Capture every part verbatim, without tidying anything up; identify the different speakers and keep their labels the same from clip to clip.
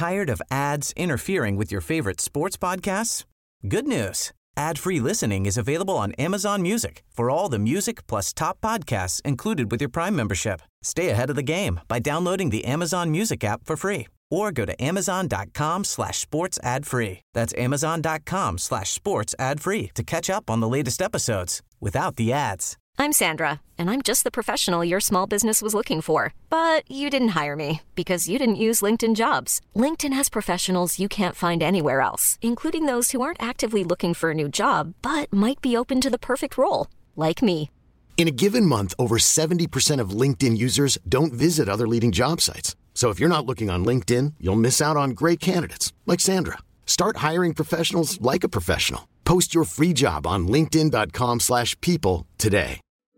Speaker 1: Tired of ads interfering with your favorite sports podcasts? Good news. Ad-free listening is available on Amazon Music for all the music plus top podcasts included with your Prime membership. Stay ahead of the game by downloading the Amazon Music app for free or go to amazon.com slash sports ad free. That's amazon.com slash sports ad free to catch up on the latest episodes without the ads.
Speaker 2: I'm Sandra, and I'm just the professional your small business was looking for. But you didn't hire me because you didn't use LinkedIn Jobs. LinkedIn has professionals you can't find anywhere else, including those who aren't actively looking for a new job, but might be open to the perfect role, like me.
Speaker 3: In a given month, over seventy percent of LinkedIn users don't visit other leading job sites. So if you're not looking on LinkedIn, you'll miss out on great candidates like Sandra. Start hiring professionals like a professional. Post your free job on linkedin.com slash people today.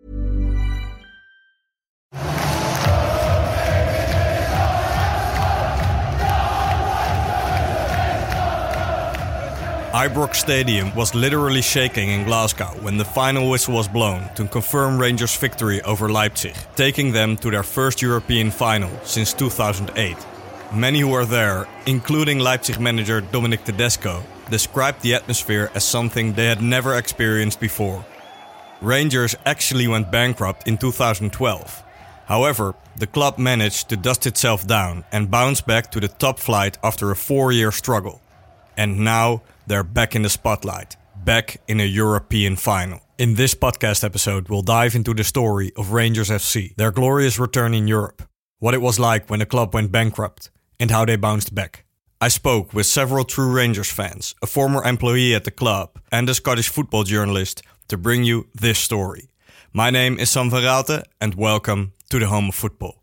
Speaker 4: Ibrox Stadium was literally shaking in Glasgow when the final whistle was blown to confirm Rangers' victory over Leipzig, taking them to their first European final since two thousand eight. Many who were there, including Leipzig manager Dominic Tedesco, described the atmosphere as something they had never experienced before. Rangers actually went bankrupt in two thousand twelve. However, the club managed to dust itself down and bounce back to the top flight after a four-year struggle. And now they're back in the spotlight, back in a European final. In this podcast episode, we'll dive into the story of Rangers F C, their glorious return in Europe, what it was like when the club went bankrupt, and how they bounced back. I spoke with several true Rangers fans, a former employee at the club, and a Scottish football journalist to bring you this story. My name is Sam van Raalte, and welcome to the home of football.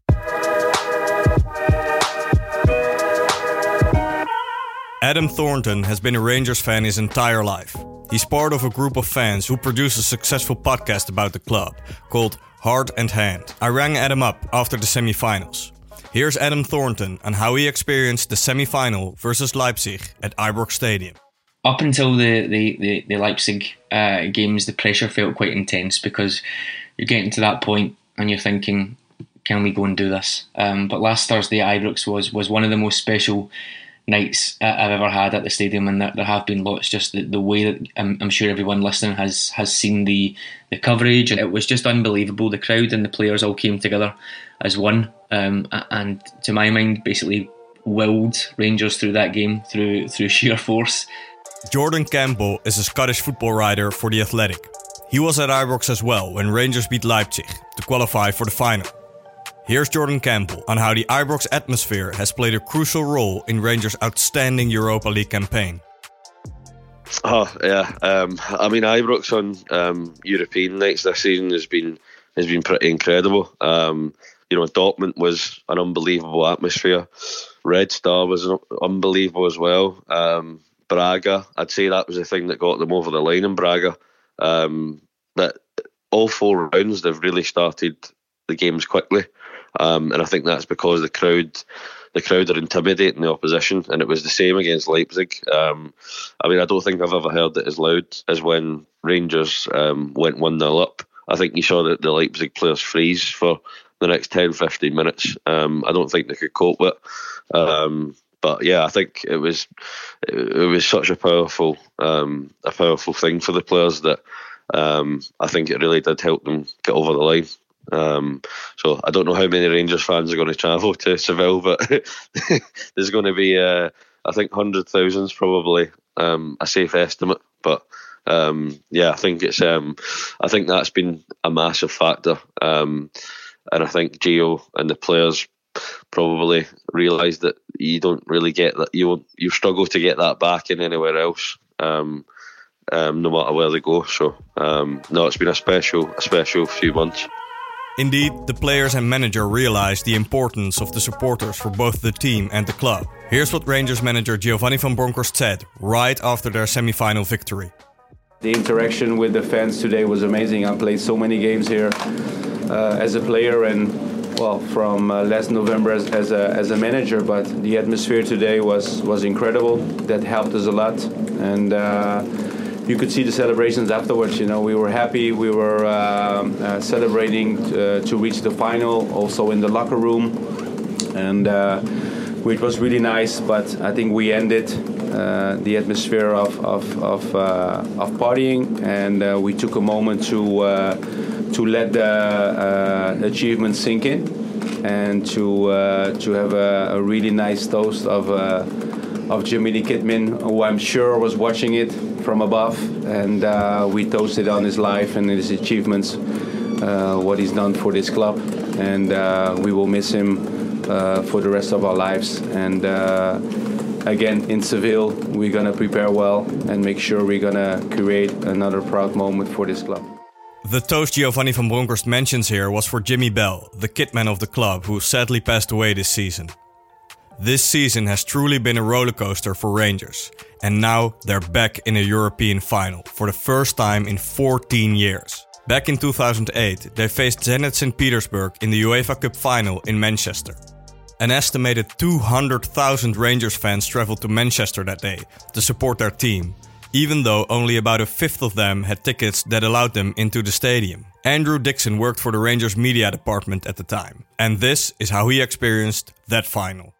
Speaker 4: Adam Thornton has been a Rangers fan his entire life. He's part of a group of fans who produce a successful podcast about the club called Heart and Hand. I rang Adam up after the semi-finals. Here's Adam Thornton on how he experienced the semi-final versus Leipzig at Ibrox Stadium.
Speaker 5: Up until the, the, the, the Leipzig uh, games, the pressure felt quite intense because you're getting to that point and you're thinking, can we go and do this? Um, but last Thursday at Ibrox was, was one of the most special nights I've ever had at the stadium, and there, there have been lots. Just the, the way that I'm, I'm sure everyone listening has has seen the the coverage, and it was just unbelievable. The crowd and the players all came together as one, um, and to my mind, basically willed Rangers through that game through through sheer force.
Speaker 4: Jordan Campbell is a Scottish football writer for The Athletic. He was at Ibrox as well when Rangers beat Leipzig to qualify for the final. Here's Jordan Campbell on how the Ibrox atmosphere has played a crucial role in Rangers' outstanding Europa League campaign.
Speaker 6: Oh yeah, um, I mean Ibrox on um, European nights this season has been has been pretty incredible. Um, you know, Dortmund was an unbelievable atmosphere. Red Star was unbelievable as well. Um, Braga, I'd say that was the thing that got them over the line in Braga. Um, that all four rounds they've really started the games quickly. Um, and I think that's because the crowd, the crowd are intimidating the opposition, and it was the same against Leipzig. Um, I mean, I don't think I've ever heard it as loud as when Rangers um, went one nil up. I think you saw that the Leipzig players freeze for the next ten, fifteen minutes. Um, I don't think they could cope with it. Um, but yeah, I think it was it, it was such a powerful um, a powerful thing for the players that um, I think it really did help them get over the line. Um, so I don't know how many Rangers fans are going to travel to Seville, but there's going to be, uh, I think, hundred thousands probably, um, a safe estimate. But um, yeah, I think it's, um, I think that's been a massive factor, um, and I think Gio and the players probably realise that you don't really get that. You you struggle to get that back in anywhere else. Um, um, no matter where they go. So um, no, it's been a special, a special few months.
Speaker 4: Indeed, the players and manager realized the importance of the supporters for both the team and the club. Here's what Rangers manager Giovanni van Bronckhorst said right after their semi-final victory.
Speaker 7: The interaction with the fans today was amazing. I played so many games here uh, as a player and, well, from uh, last November as, as, a, as a manager, but the atmosphere today was, was incredible. That helped us a lot. And uh, you could see the celebrations afterwards. You know, we were happy. We were uh, uh, celebrating uh, to reach the final, also in the locker room. And uh, which was really nice. But I think we ended uh, the atmosphere of of of, uh, of partying, and uh, we took a moment to uh, to let the uh, achievement sink in, and to uh, to have a, a really nice toast of uh, of Jimmy the Kidman, who I'm sure was watching it from above, and uh, we toasted on his life and his achievements, uh, what he's done for this club, and uh, we will miss him uh, for the rest of our lives. And uh, again, in Seville, we're gonna prepare well and make sure we're gonna create another proud moment for this club.
Speaker 4: The toast Giovanni van Bronckhorst mentions here was for Jimmy Bell, the kitman of the club, who sadly passed away this season. This season has truly been a rollercoaster for Rangers, and now they're back in a European final for the first time in fourteen years. Back in two thousand eight, they faced Zenit Saint Petersburg in the UEFA Cup final in Manchester. An estimated two hundred thousand Rangers fans traveled to Manchester that day to support their team, even though only about a fifth of them had tickets that allowed them into the stadium. Andrew Dixon worked for the Rangers media department at the time, and this is how he experienced that final.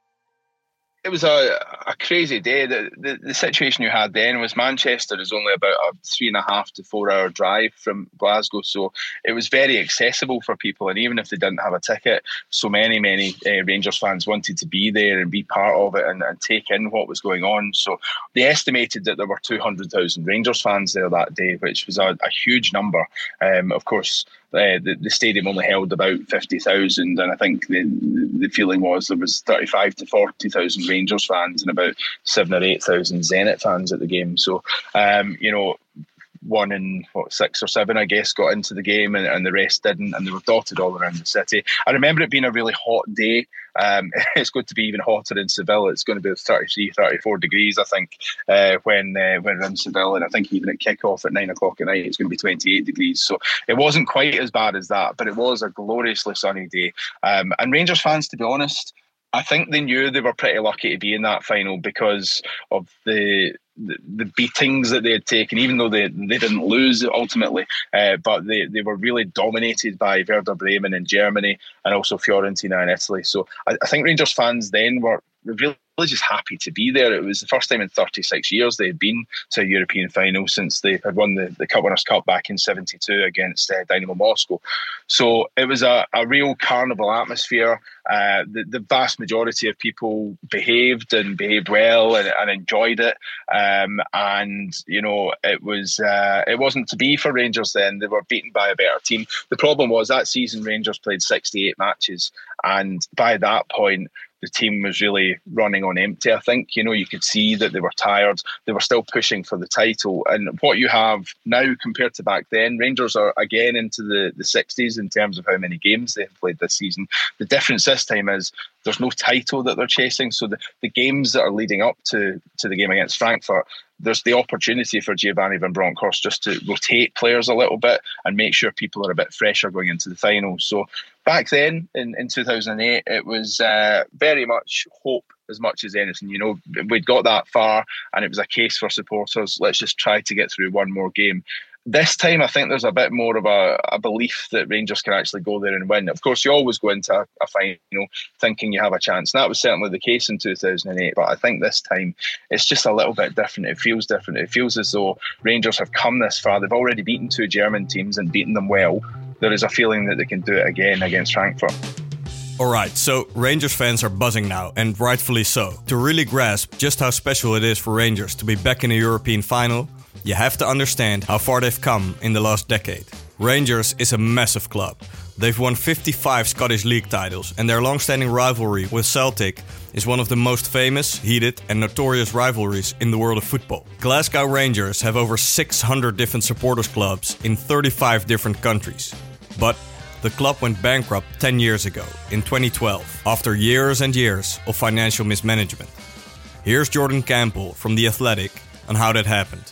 Speaker 8: It was a, a crazy day. The, the the situation you had then was Manchester is only about a three and a half to four hour drive from Glasgow, so it was very accessible for people. And even if they didn't have a ticket, so many many uh, Rangers fans wanted to be there and be part of it and, and take in what was going on. So they estimated that there were two hundred thousand Rangers fans there that day, which was a, a huge number. Um, of course, Uh, the, the stadium only held about fifty thousand, and I think the the feeling was there was thirty-five to forty thousand Rangers fans and about seven or eight thousand Zenit fans at the game. So, um, you know, one in what six or seven, I guess, got into the game, and, and the rest didn't, and they were dotted all around the city. I remember it being a really hot day. Um, it's going to be even hotter in Seville. It's going to be thirty-three, thirty-four degrees, I think, uh, when uh, when we're in Seville. And I think even at kick-off at nine o'clock at night, it's going to be twenty-eight degrees. So it wasn't quite as bad as that, but it was a gloriously sunny day. Um, and Rangers fans, to be honest, I think they knew they were pretty lucky to be in that final because of the the, the beatings that they had taken, even though they, they didn't lose ultimately, uh, but they, they were really dominated by Werder Bremen in Germany and also Fiorentina in Italy. So I, I think Rangers fans then were really just happy to be there. It was the first time in thirty-six years they had been to a European final since they had won the, the Cup Winners' Cup back in seventy-two against uh, Dynamo Moscow. So it was a, a real carnival atmosphere. Uh, the, the vast majority of people behaved and behaved well and, and enjoyed it. Um, and, you know, it, was, uh, it wasn't to be for Rangers then. They were beaten by a better team. The problem was that season Rangers played sixty-eight matches, and by that point, the team was really running on empty, I think. You know, you could see that they were tired. They were still pushing for the title. And what you have now compared to back then, Rangers are again into the, the sixties in terms of how many games they have played this season. The difference this time is there's no title that they're chasing. So the, the games that are leading up to, to the game against Frankfurt, there's the opportunity for Giovanni van Bronckhorst just to rotate players a little bit and make sure people are a bit fresher going into the final. So back then, in, in two thousand eight, it was uh, very much hope as much as anything. You know, we'd got that far and it was a case for supporters. Let's just try to get through one more game. This time, I think there's a bit more of a, a belief that Rangers can actually go there and win. Of course, you always go into a, a final thinking you have a chance. And that was certainly the case in two thousand eight. But I think this time, it's just a little bit different. It feels different. It feels as though Rangers have come this far. They've already beaten two German teams and beaten them well. There is a feeling that they can do it again against Frankfurt.
Speaker 4: Alright, so Rangers fans are buzzing now, and rightfully so. To really grasp just how special it is for Rangers to be back in a European final, you have to understand how far they've come in the last decade. Rangers is a massive club. They've won fifty-five Scottish League titles, and their long-standing rivalry with Celtic is one of the most famous, heated and notorious rivalries in the world of football. Glasgow Rangers have over six hundred different supporters clubs in thirty-five different countries. But the club went bankrupt ten years ago, in twenty twelve, after years and years of financial mismanagement. Here's Jordan Campbell from The Athletic on how that happened.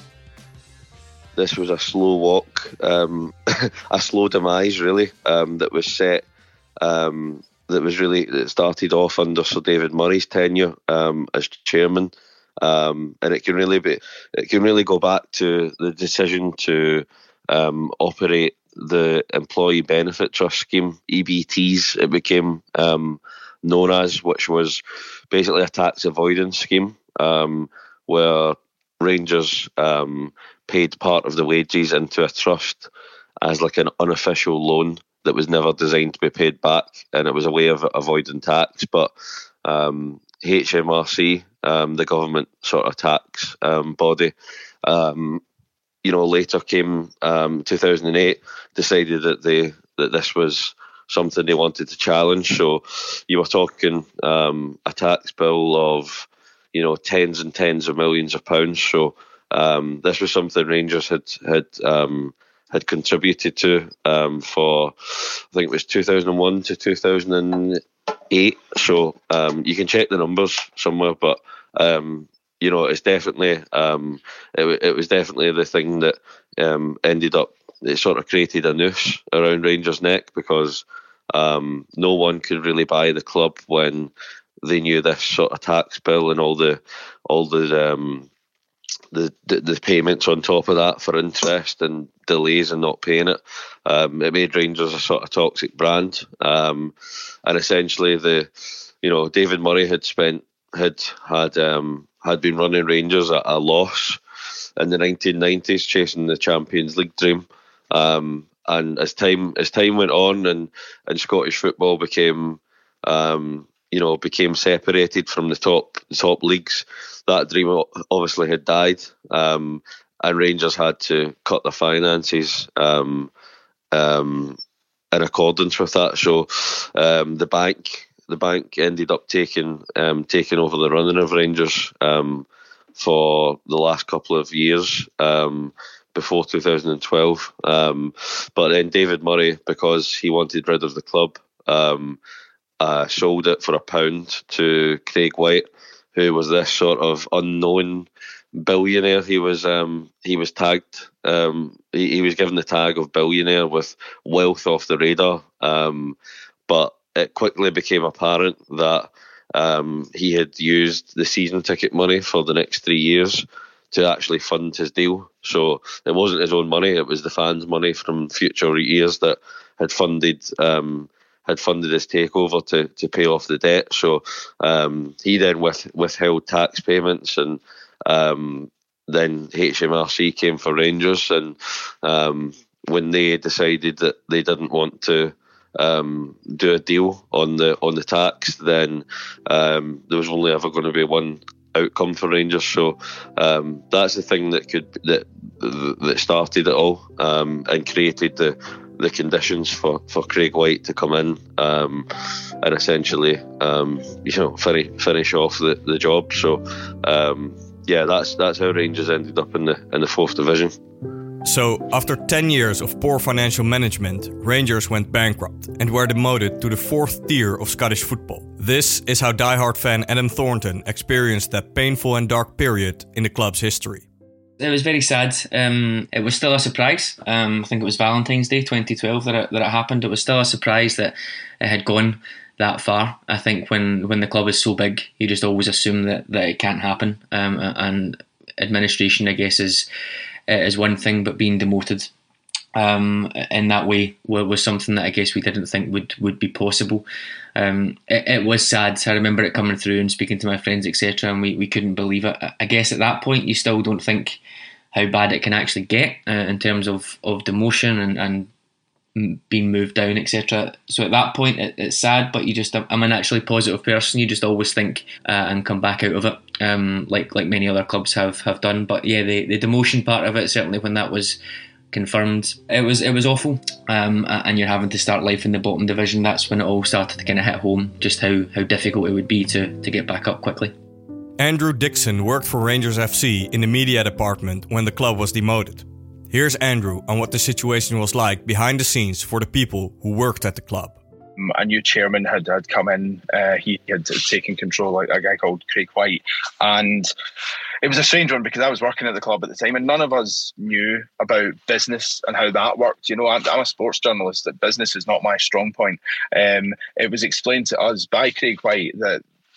Speaker 6: This was a slow walk, um, a slow demise, really, um, that was set, um, that was really, that started off under Sir David Murray's tenure um, as chairman. Um, and it can really be, it can really go back to the decision to um, operate the Employee Benefit Trust Scheme, E B Ts, it became um, known as, which was basically a tax avoidance scheme um, where Rangers um, paid part of the wages into a trust as like an unofficial loan that was never designed to be paid back, and it was a way of avoiding tax. But um, H M R C, um, the government sort of tax um, body, um, you know, later came um, two thousand eight, decided that they that this was something they wanted to challenge. So you were talking um, a tax bill of, you know, tens and tens of millions of pounds. So um, this was something Rangers had had um, had contributed to um, for, I think it was two thousand one to two thousand eight. So um, you can check the numbers somewhere, but um, you know, it's definitely um, it, it was definitely the thing that um, ended up. It sort of created a noose around Rangers' neck, because um, no one could really buy the club when they knew this sort of tax bill and all the all the um, the, the the payments on top of that for interest and delays and not paying it. Um, it made Rangers a sort of toxic brand, um, and essentially the you know David Murray had spent had had um, had been running Rangers at a loss in the nineteen nineties, chasing the Champions League dream. Um, and as time as time went on, and, and Scottish football became, um, you know, became separated from the top the top leagues, that dream obviously had died, um, and Rangers had to cut their finances um, um, in accordance with that. So um, the bank the bank ended up taking um, taking over the running of Rangers um, for the last couple of years. Um, before two thousand twelve, um, but then David Murray, because he wanted rid of the club, um, uh, sold it for a pound to Craig White, who was this sort of unknown billionaire. He was um, he was tagged, um, he, he was given the tag of billionaire with wealth off the radar, um, but it quickly became apparent that um, he had used the season ticket money for the next three years to actually fund his deal. So it wasn't his own money; it was the fans' money from future years that had funded um, had funded his takeover to to pay off the debt. So um, he then with, withheld tax payments, and um, then H M R C came for Rangers, and um, when they decided that they didn't want to um, do a deal on the on the tax, then um, there was only ever going to be one outcome for Rangers. So um, that's the thing that could that that started it all, um, and created the the conditions for, for Craig White to come in um, and essentially um, you know finish finish off the, the job. So um, yeah, that's that's how Rangers ended up in the in the fourth division.
Speaker 4: So, after ten years of poor financial management, Rangers went bankrupt and were demoted to the fourth tier of Scottish football. This is how diehard fan Adam Thornton experienced that painful and dark period in the club's history.
Speaker 5: It was very sad. Um, it was still a surprise. Um, I think it was Valentine's Day twenty twelve that it, that it happened. It was still a surprise that it had gone that far. I think when, when the club is so big, you just always assume that, that it can't happen. Um, and administration, I guess, is... is one thing, but being demoted um, in that way was something that I guess we didn't think would, would be possible. Um, it, it was sad. I remember it coming through and speaking to my friends, et cetera, and we, we couldn't believe it. I guess at that point you still don't think how bad it can actually get uh, in terms of, of demotion and, and being moved down, et cetera. So at that point it, it's sad, but you just I'm a naturally positive person. You just always think uh, and come back out of it. Um, like like many other clubs have, have done. But yeah, the, the demotion part of it, certainly when that was confirmed, it was it was awful. Um, and you're having to start life in the bottom division. That's when it all started to kind of hit home, just how, how difficult it would be to, to get back up quickly.
Speaker 4: Andrew Dixon worked for Rangers F C in the media department when the club was demoted. Here's Andrew on what the situation was like behind the scenes for the people who worked at the club.
Speaker 8: A new chairman had, had come in. Uh, he had taken control, a guy called Craig White. And it was a strange one because I was working at the club at the time and none of us knew about business and how that worked. You know, I'm, I'm a sports journalist, that business is not my strong point. Um, it was explained to us by Craig White that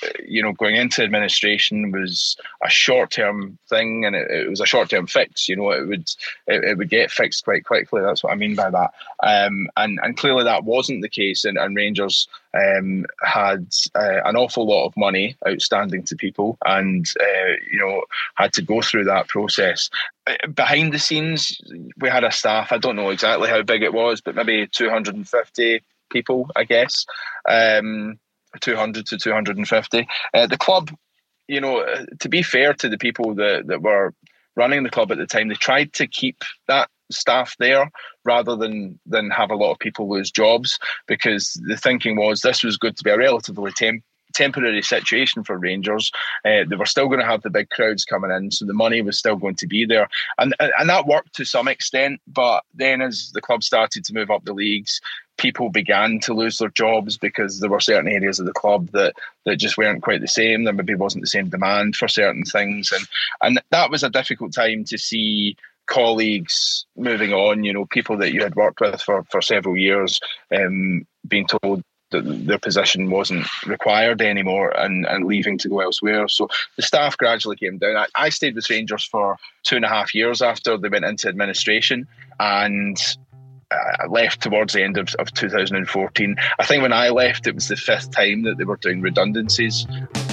Speaker 8: you know, going into administration was a short-term thing, and it, it was a short-term fix. You know, it would it, it would get fixed quite quickly. That's what I mean by that. Um, and and clearly that wasn't the case, and, and Rangers um, had uh, an awful lot of money outstanding to people, and uh, you know, had to go through that process. Behind the scenes, we had a staff. I don't know exactly how big it was, but maybe two hundred fifty people, I guess. Um, two hundred to two hundred fifty. Uh, the club, you know, to be fair to the people that, that were running the club at the time, they tried to keep that staff there rather than than have a lot of people lose jobs, because the thinking was this was going to be a relatively temp- temporary situation for Rangers. Uh, they were still going to have the big crowds coming in, so the money was still going to be there, and and that worked to some extent. But then as the club started to move up the leagues, people began to lose their jobs because there were certain areas of the club that, that just weren't quite the same. There maybe wasn't the same demand for certain things. And, and that was a difficult time to see colleagues moving on, you know, people that you had worked with for, for several years um, being told that their position wasn't required anymore and, and leaving to go elsewhere. So the staff gradually came down. I, I stayed with Rangers for two and a half years after they went into administration, and I left towards the end of, of two thousand fourteen. I think when I left, it was the fifth time that they were doing redundancies.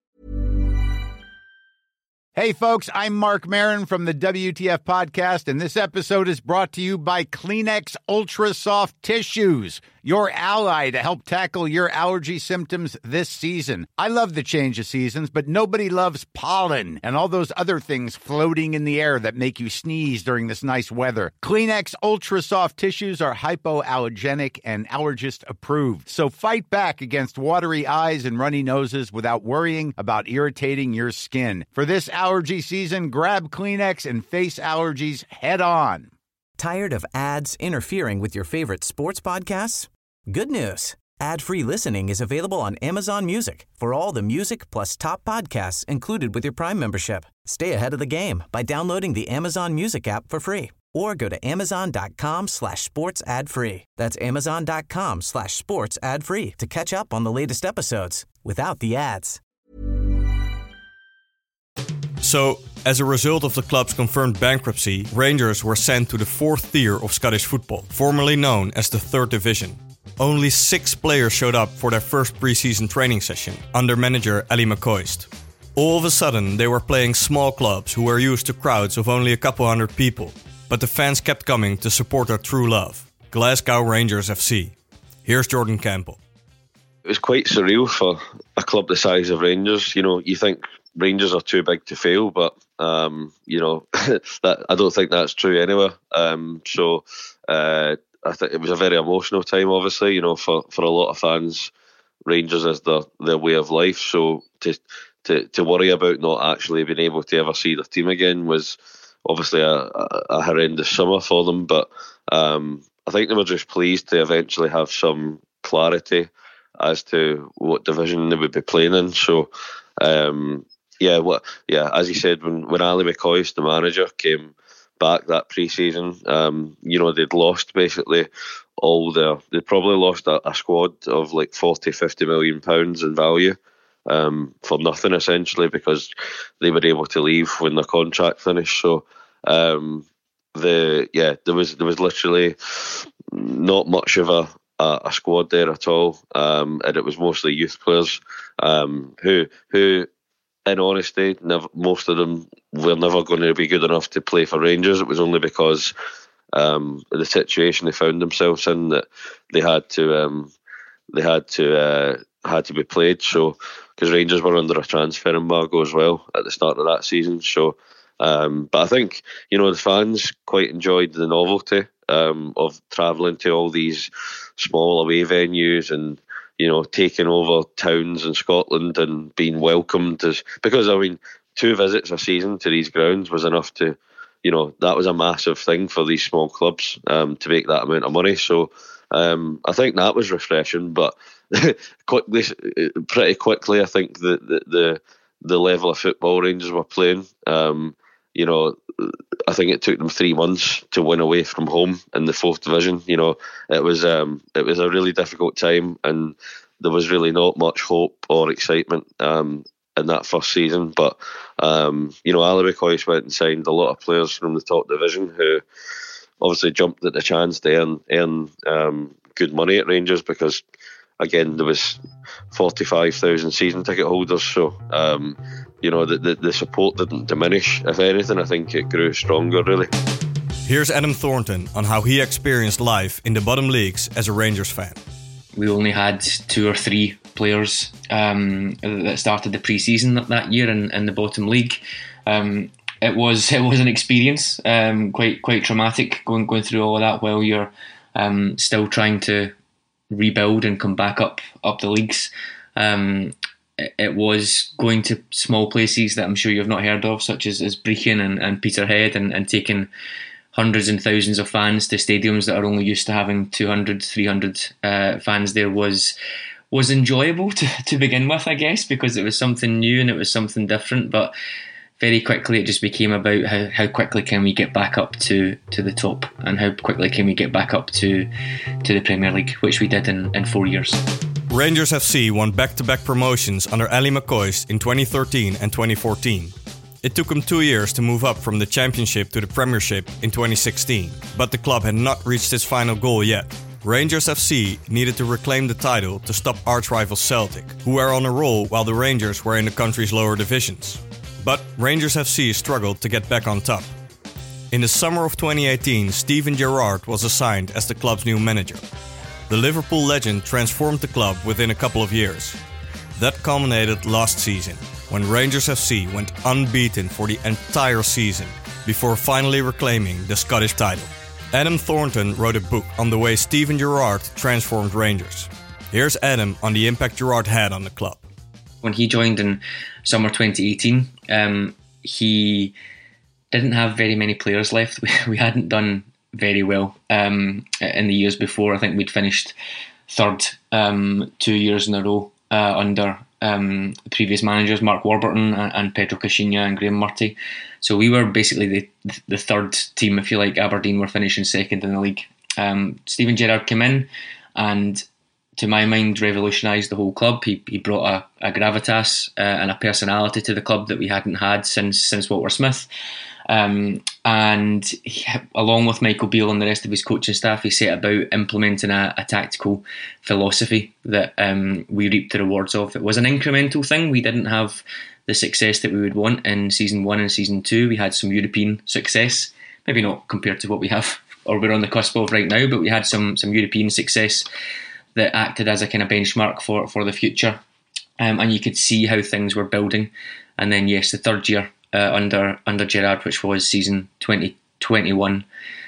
Speaker 9: Hey, folks, I'm Mark Maron from the W T F Podcast, and this episode is brought to you by Kleenex Ultra Soft Tissues, your ally to help tackle your allergy symptoms this season. I love the change of seasons, but nobody loves pollen and all those other things floating in the air that make you sneeze during this nice weather. Kleenex Ultra Soft Tissues are hypoallergenic and allergist approved, so fight back against watery eyes and runny noses without worrying about irritating your skin. For this allergy season, grab Kleenex and face allergies head on.
Speaker 1: Tired of ads interfering with your favorite sports podcasts? Good news. Ad-free listening is available on Amazon Music for all the music plus top podcasts included with your Prime membership. Stay ahead of the game by downloading the Amazon Music app for free or go to amazon.com slash sports ad free. That's amazon.com slash sports ad free to catch up on the latest episodes without the ads.
Speaker 4: So, as a result of the club's confirmed bankruptcy, Rangers were sent to the fourth tier of Scottish football, formerly known as the third division. Only six players showed up for their first pre-season training session, under manager Ally McCoist. All of a sudden, they were playing small clubs who were used to crowds of only a couple hundred people. But the fans kept coming to support their true love, Glasgow Rangers F C. Here's Jordan Campbell.
Speaker 6: It was quite surreal for a club the size of Rangers. You know, you think Rangers are too big to fail, but um, you know that I don't think that's true anywhere. Um, so uh, I think it was a very emotional time. Obviously, you know, for, for a lot of fans, Rangers is their their way of life. So to to to worry about not actually being able to ever see their team again was obviously a, a, a horrendous summer for them. But um, I think they were just pleased to eventually have some clarity as to what division they would be playing in. So. Um, Yeah, what? Yeah, as you said, when when Ally McCoist, the manager, came back that pre-season, um, you know, they'd lost basically all their. They'd probably lost a, a squad of like forty, fifty million pounds in value, um, for nothing essentially, because they were able to leave when their contract finished. So, um, the yeah, there was there was literally not much of a. A, a squad there at all, um, and it was mostly youth players um, who who. In honesty, never, most of them were never going to be good enough to play for Rangers. It was only because um, of the situation they found themselves in that they had to um, they had to uh, had to be played. So because Rangers were under a transfer embargo as well at the start of that season. So, um, but I think you know the fans quite enjoyed the novelty um, of travelling to all these small away venues and. You know, taking over towns in Scotland and being welcomed as because I mean, two visits a season to these grounds was enough to, you know, that was a massive thing for these small clubs um, to make that amount of money. So um, I think that was refreshing. But quickly, pretty quickly, I think the the the, the level of football Rangers were playing. Um, you know, I think it took them three months to win away from home in the fourth division. You know, it was um, it was a really difficult time, and there was really not much hope or excitement um, in that first season. But um, you know, Ali McCoist went and signed a lot of players from the top division who obviously jumped at the chance to earn, earn um, good money at Rangers, because again there was forty-five thousand season ticket holders. So um, you know, the, the the support didn't diminish. If anything, I think it grew stronger, really.
Speaker 4: Here's Adam Thornton on how he experienced life in the bottom leagues as a Rangers fan.
Speaker 5: We only had two or three players um, that started the pre-season that year in, in the bottom league. Um, it was it was an experience, um, quite quite traumatic, going going through all of that while you're um, still trying to rebuild and come back up up the leagues. Um, it, it was going to small places that I'm sure you've not heard of, such as, as Brechin and, and Peterhead, and, and taking hundreds and thousands of fans to stadiums that are only used to having two hundred, three hundred uh, fans there was was enjoyable to, to begin with, I guess, because it was something new and it was something different. But very quickly it just became about how, how quickly can we get back up to, to the top, and how quickly can we get back up to to the Premier League, which we did in, in four years.
Speaker 4: Rangers F C won back-to-back promotions under Ali McCoist in twenty thirteen and twenty fourteen. It took him two years to move up from the Championship to the Premiership in twenty sixteen, but the club had not reached its final goal yet. Rangers F C needed to reclaim the title to stop arch-rival Celtic, who were on a roll while the Rangers were in the country's lower divisions. But Rangers F C struggled to get back on top. In the summer of twenty eighteen, Steven Gerrard was assigned as the club's new manager. The Liverpool legend transformed the club within a couple of years. That culminated last season, when Rangers F C went unbeaten for the entire season, before finally reclaiming the Scottish title. Adam Thornton wrote a book on the way Steven Gerrard transformed Rangers. Here's Adam on the impact Gerrard had on the club.
Speaker 5: When he joined in summer twenty eighteen, um, he didn't have very many players left. We, we hadn't done very well um, in the years before. I think we'd finished third um, two years in a row uh, under um, the previous managers, Mark Warburton and, and Pedro Caixinha and Graham Murty. So we were basically the the third team, if you like. Aberdeen were finishing second in the league. Um, Steven Gerrard came in and, to my mind, revolutionised the whole club. He he brought a, a gravitas uh, and a personality to the club that we hadn't had since since Walter Smith. Um, and he, along with Michael Beale and the rest of his coaching staff, he set about implementing a, a tactical philosophy that um, we reaped the rewards of. It was an incremental thing. We didn't have the success that we would want in season one and season two. We had some European success, maybe not compared to what we have or we're on the cusp of right now, but we had some some European success that acted as a kind of benchmark for, for the future. Um, and you could see how things were building. And then, yes, the third year uh, under under Gerrard, which was season twenty twenty-one,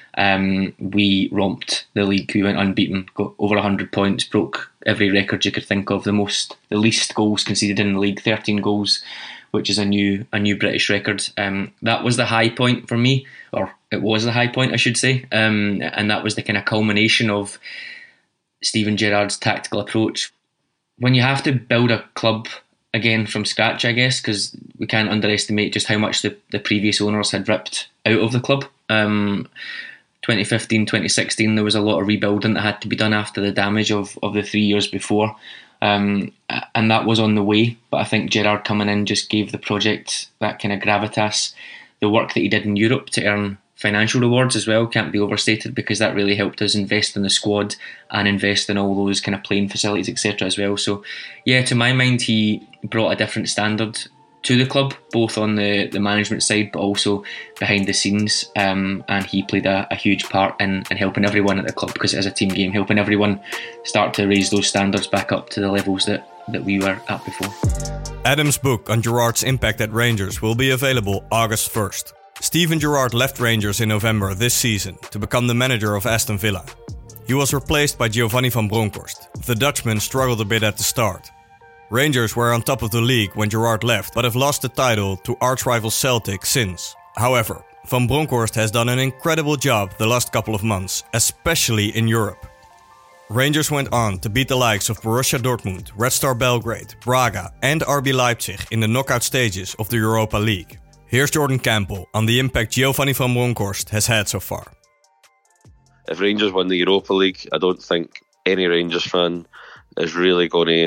Speaker 5: um, we romped the league. We went unbeaten, got over one hundred points, broke every record you could think of. The most, the least goals conceded in the league, thirteen goals, which is a new a new British record. Um, that was the high point for me, or it was the high point, I should say. Um, and that was the kind of culmination of Steven Gerrard's tactical approach. When you have to build a club again from scratch, I guess, because we can't underestimate just how much the, the previous owners had ripped out of the club. Um, twenty fifteen, twenty sixteen, there was a lot of rebuilding that had to be done after the damage of, of the three years before. Um, and that was on the way. But I think Gerrard coming in just gave the project that kind of gravitas. The work that he did in Europe to earn financial rewards as well can't be overstated, because that really helped us invest in the squad and invest in all those kind of playing facilities, et cetera as well. So yeah, to my mind, he brought a different standard to the club, both on the, the management side but also behind the scenes, um, and he played a, a huge part in, in helping everyone at the club, because it is a team game, helping everyone start to raise those standards back up to the levels that, that we were at before.
Speaker 4: Adam's book on Gerrard's impact at Rangers will be available August first. Steven Gerrard left Rangers in November this season to become the manager of Aston Villa. He was replaced by Giovanni van Bronckhorst. The Dutchman struggled a bit at the start. Rangers were on top of the league when Gerrard left, but have lost the title to arch-rival Celtic since. However, Van Bronckhorst has done an incredible job the last couple of months, especially in Europe. Rangers went on to beat the likes of Borussia Dortmund, Red Star Belgrade, Braga and R B Leipzig in the knockout stages of the Europa League. Here's Jordan Campbell on the impact Giovanni van Bronckhorst has had so far.
Speaker 6: If Rangers win the Europa League, I don't think any Rangers fan is really going to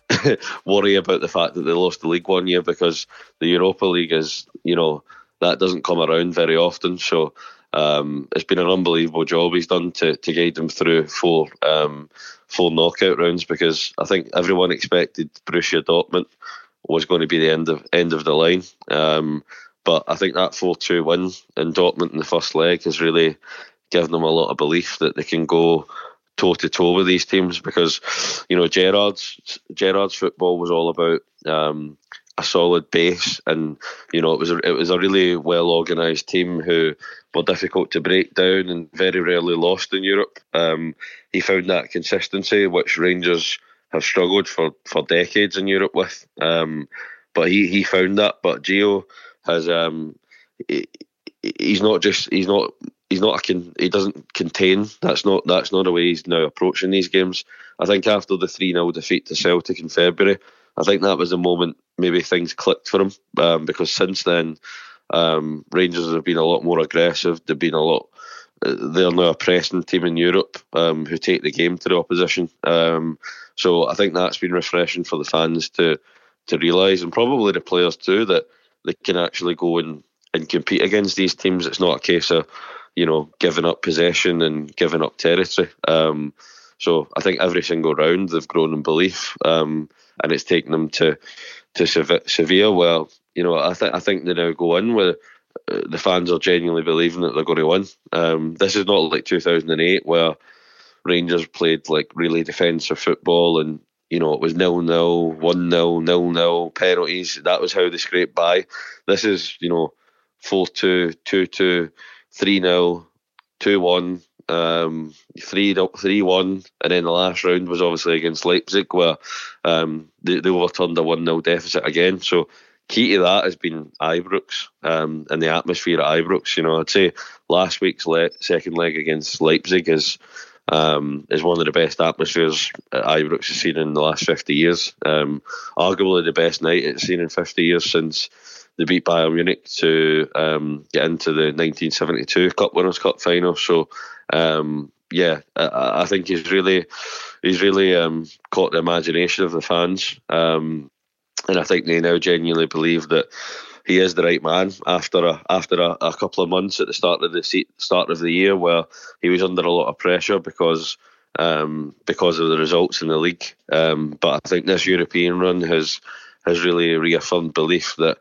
Speaker 6: worry about the fact that they lost the league one year, because the Europa League is, you know, that doesn't come around very often. So um, it's been an unbelievable job he's done to to guide them through four um, four knockout rounds, because I think everyone expected Borussia Dortmund was going to be the end of end of the line. Um, but I think that four two win in Dortmund in the first leg has really given them a lot of belief that they can go toe to toe with these teams, because, you know, Gerrard's Gerrard's football was all about um, a solid base, and, you know, it was a, it was a really well organised team who were difficult to break down and very rarely lost in Europe. Um, he found that consistency, which Rangers have struggled for, for decades in Europe with. Um, but he, he found that. But Gio has um, he, he's not just he's not. He's not a con- he doesn't contain. That's not that's not the way he's now approaching these games. I think after the three nil defeat to Celtic in February, I think that was the moment maybe things clicked for him, um, because since then um, Rangers have been a lot more aggressive. They've been a lot. They're now a pressing team in Europe um, who take the game to the opposition. Um, so I think that's been refreshing for the fans to to realise, and probably the players too, that they can actually go and, and compete against these teams. It's not a case of, you know, giving up possession and giving up territory. Um, so I think every single round they've grown in belief, um, and it's taken them to to Sevilla. Well, you know, I think I think they now go in with uh, the fans are genuinely believing that they're going to win. Um, this is not like two thousand eight where Rangers played like really defensive football, and, you know, it was nil nil, one nil, nil nil, penalties. That was how they scraped by. This is, you know, four two, two two. three nil, two one, um, three one, and then the last round was obviously against Leipzig, where um, they, they overturned a one nil deficit again. So key to that has been Ibrox um, and the atmosphere at Ibrox. You know, I'd say last week's le- second leg against Leipzig is um, is one of the best atmospheres Ibrox has seen in the last fifty years. Um, arguably the best night it's seen in fifty years since they beat Bayern Munich to um, get into the nineteen seventy-two Cup Winners' Cup final. So, um, yeah, I, I think he's really, he's really um, caught the imagination of the fans, um, and I think they now genuinely believe that he is the right man after a after a, a couple of months at the start of the start of the year where he was under a lot of pressure because um, because of the results in the league. Um, but I think this European run has has really reaffirmed belief that.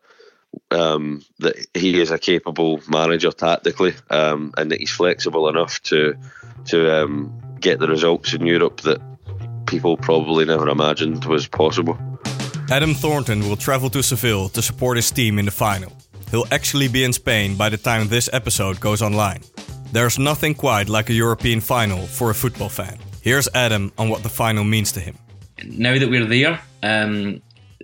Speaker 6: Um, that he is a capable manager tactically, um, and that he's flexible enough to to um, get the results in Europe that people probably never imagined was possible.
Speaker 4: Adam Thornton will travel to Seville to support his team in the final. He'll actually be in Spain by the time this episode goes online. There's nothing quite like a European final for a football fan. Here's Adam on what the final means to him.
Speaker 5: Now that we're there, um,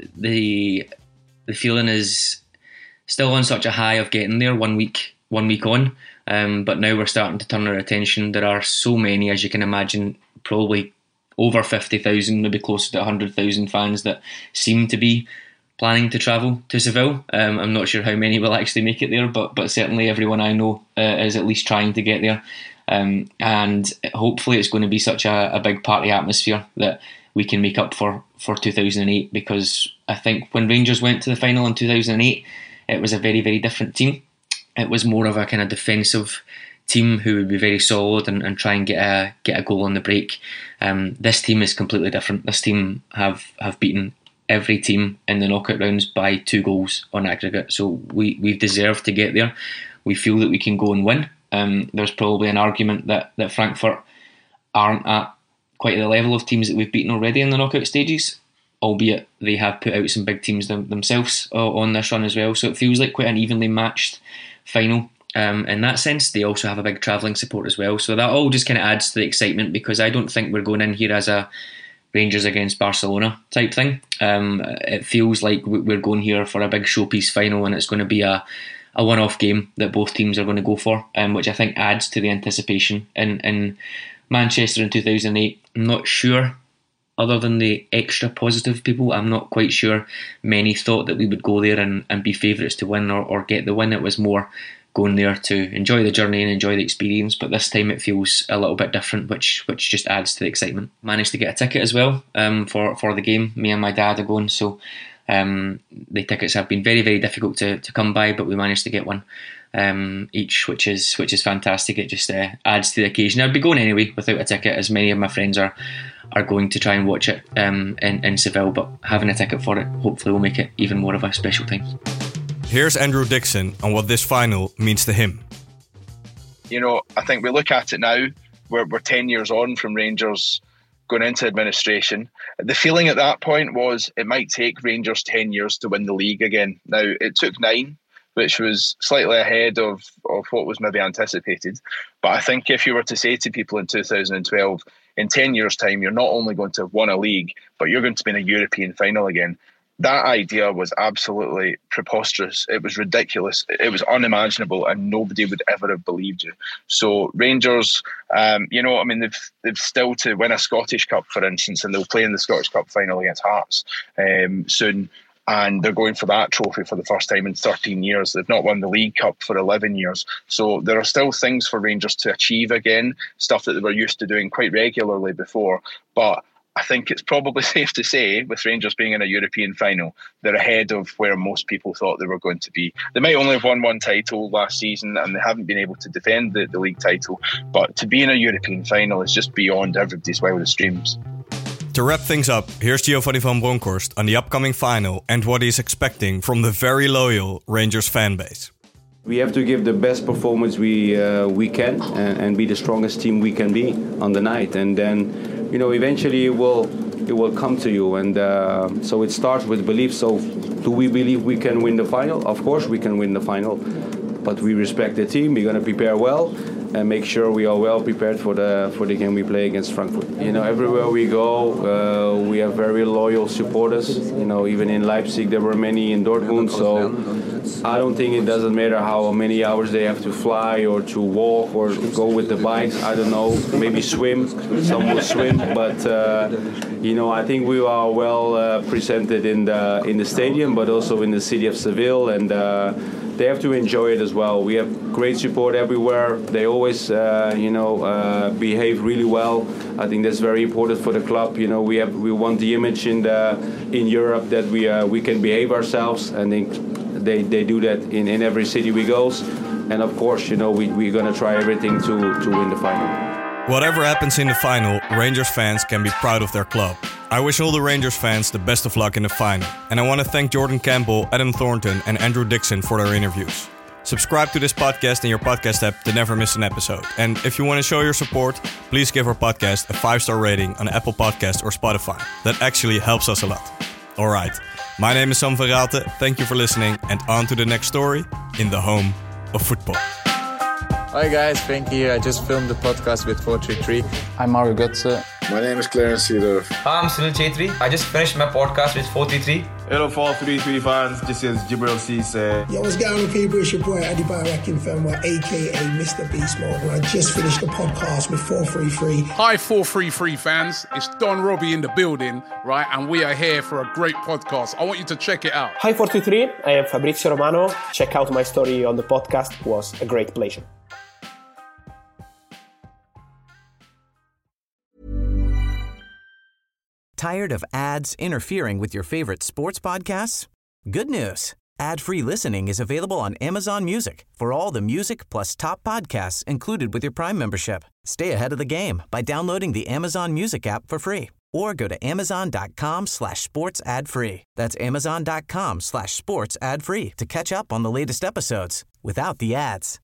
Speaker 5: the the feeling is still on such a high of getting there one week one week on, um, but now we're starting to turn our attention. There are so many, as you can imagine, probably over fifty thousand, maybe closer to one hundred thousand fans that seem to be planning to travel to Seville. Um, I'm not sure how many will actually make it there, but but certainly everyone I know uh, is at least trying to get there. Um, and hopefully it's going to be such a, a big party atmosphere that we can make up for, for two thousand eight, because I think when Rangers went to the final in two thousand eight, it was a very, very different team. It was more of a kind of defensive team who would be very solid and, and try and get a get a goal on the break. Um, this team is completely different. This team have, have beaten every team in the knockout rounds by two goals on aggregate. So we, we've deserved to get there. We feel that we can go and win. Um, there's probably an argument that, that Frankfurt aren't at quite the level of teams that we've beaten already in the knockout stages, albeit they have put out some big teams them, themselves uh, on this run as well. So it feels like quite an evenly matched final. Um, in that sense, they also have a big travelling support as well. So that all just kind of adds to the excitement, because I don't think we're going in here as a Rangers against Barcelona type thing. Um, it feels like we're going here for a big showpiece final, and it's going to be a, a one-off game that both teams are going to go for, um, which I think adds to the anticipation. In, in Manchester in two thousand eight, I'm not sure, other than the extra positive people, I'm not quite sure many thought that we would go there and, and be favourites to win or, or get the win. It was more going there to enjoy the journey and enjoy the experience, but this time it feels a little bit different, which which just adds to the excitement. Managed to get a ticket as well um, for, for the game. Me and my dad are going, so um, the tickets have been very, very difficult to, to come by, but we managed to get one um, each, which is which is fantastic. It just uh, adds to the occasion. I'd be going anyway without a ticket, as many of my friends are are going to try and watch it um, in, in Seville, but having a ticket for it hopefully will make it even more of a special time.
Speaker 4: Here's Andrew Dixon on what this final means to him.
Speaker 8: You know, I think we look at it now, we're, we're ten years on from Rangers going into administration. The feeling at that point was it might take Rangers ten years to win the league again. Now, it took nine, which was slightly ahead of, of what was maybe anticipated. But I think if you were to say to people in two thousand twelve, in ten years' time, you're not only going to have won a league, but you're going to be in a European final again. That idea was absolutely preposterous. It was ridiculous. It was unimaginable, and nobody would ever have believed you. So Rangers, um, you know, I mean, they've they've still to win a Scottish Cup, for instance, and they'll play in the Scottish Cup final against Hearts um, soon. And they're going for that trophy for the first time in thirteen years. They've not won the League Cup for eleven years. So there are still things for Rangers to achieve again, stuff that they were used to doing quite regularly before. But I think it's probably safe to say, with Rangers being in a European final, they're ahead of where most people thought they were going to be. They might only have won one title last season and they haven't been able to defend the, the league title. But to be in a European final is just beyond everybody's wildest dreams.
Speaker 4: To wrap things up, here's Giovanni van Bronckhorst on the upcoming final and what he's expecting from the very loyal Rangers fan base.
Speaker 7: We have to give the best performance we uh, we can and, and be the strongest team we can be on the night, and then, you know, eventually it will it will come to you. And uh, so it starts with belief. So do we believe we can win the final? Of course we can win the final, but we respect the team. We're going to prepare well and make sure we are well prepared for the for the game we play against Frankfurt. You know, everywhere we go, uh, we have very loyal supporters. You know, even in Leipzig, there were many in Dortmund. So I don't think it doesn't matter how many hours they have to fly or to walk or go with the bikes. I don't know, maybe swim. Some will swim, but uh, you know, I think we are well uh, presented in the in the stadium, but also in the city of Seville, and uh, they have to enjoy it as well. We have great support everywhere. They always, uh, you know, uh, behave really well. I think that's very important for the club. You know, we have we want the image in the in Europe that we uh, we can behave ourselves. I think they, they do that in, in every city we go. And of course, you know, we we're gonna try everything to to win the final.
Speaker 4: Whatever happens in the final, Rangers fans can be proud of their club. I wish all the Rangers fans the best of luck in the final. And I want to thank Jordan Campbell, Adam Thornton and Andrew Dixon for their interviews. Subscribe to this podcast in your podcast app to never miss an episode. And if you want to show your support, please give our podcast a five-star rating on Apple Podcasts or Spotify. That actually helps us a lot. All right, my name is Sam van Raalte. Thank you for listening, and on to the next story in the home of football.
Speaker 10: Hi guys, Frankie here. I just filmed the podcast with four three three.
Speaker 11: I'm Mario Götze.
Speaker 12: My name is Clarence Seedorf.
Speaker 13: Hi, I'm Sunil Chetri. I just finished my podcast with four three three.
Speaker 14: Hello, four three three fans. This is Jibril Cisse.
Speaker 15: Yo, what's going on, people? It's your boy, Adebayo Akinfenwa, a k a. Mister Beast Mode. And I just finished the podcast with four three three.
Speaker 16: Hi, four three three fans. It's Don Robbie in the building, right? And we are here for a great podcast. I want you to check it out.
Speaker 17: Hi, four three three. I am Fabrizio Romano. Check out my story on the podcast. It was a great pleasure.
Speaker 1: Tired of ads interfering with your favorite sports podcasts? Good news. Ad-free listening is available on Amazon Music for all the music plus top podcasts included with your Prime membership. Stay ahead of the game by downloading the Amazon Music app for free or go to amazon.com slash sports ad free. That's amazon.com slash sports ad free to catch up on the latest episodes without the ads.